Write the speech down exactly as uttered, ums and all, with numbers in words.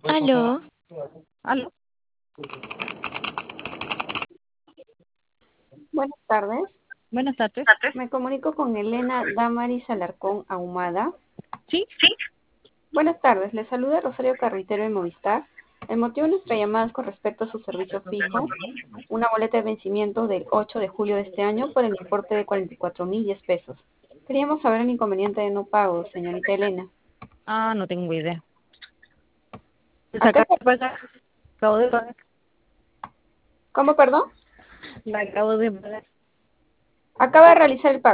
Aló, Aló. Buenas tardes. Buenas tardes. Me comunico con Elena Damaris Alarcón Ahumada. ¿Sí? Buenas tardes. Le saluda Rosario Carretero de Movistar. El motivo de nuestra llamada es con respecto a su servicio fijo, una boleta de vencimiento del ocho de julio de este año por el importe de cuarenta y cuatro mil diez pesos. Queríamos saber el inconveniente de no pago, señorita Elena. Ah, no tengo idea. Pues ¿A qué acabo se- de pagar. Acabo de pagar. ¿Cómo, perdón? La acabo de pagar. Acaba de realizar el pago.